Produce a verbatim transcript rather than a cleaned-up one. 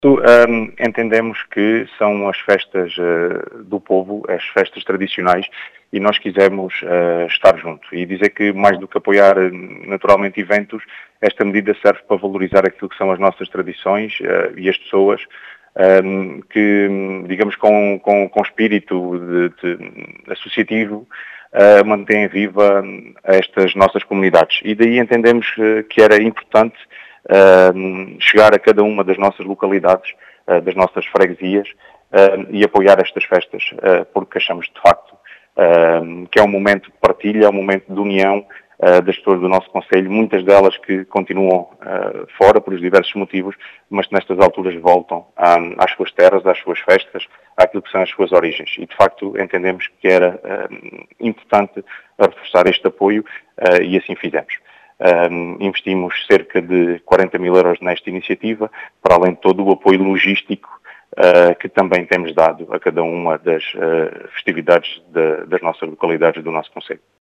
Um, entendemos que são as festas uh, do povo, as festas tradicionais, e nós quisemos uh, estar junto. E dizer que, mais do que apoiar naturalmente eventos, esta medida serve para valorizar aquilo que são as nossas tradições uh, e as pessoas um, que, digamos, com, com, com espírito de, de, associativo, uh, mantêm viva estas nossas comunidades. E daí entendemos uh, que era importante Uh, chegar a cada uma das nossas localidades, uh, das nossas freguesias uh, e apoiar estas festas, uh, porque achamos de facto uh, que é um momento de partilha, é um momento de união uh, das pessoas do nosso concelho, muitas delas que continuam uh, fora por diversos motivos, mas que nestas alturas voltam um, às suas terras, às suas festas, àquilo que são as suas origens. E de facto entendemos que era uh, importante reforçar este apoio uh, e assim fizemos. Um, investimos cerca de quarenta mil euros nesta iniciativa, para além de todo o apoio logístico uh, que também temos dado a cada uma das uh, festividades de, das nossas localidades do nosso concelho.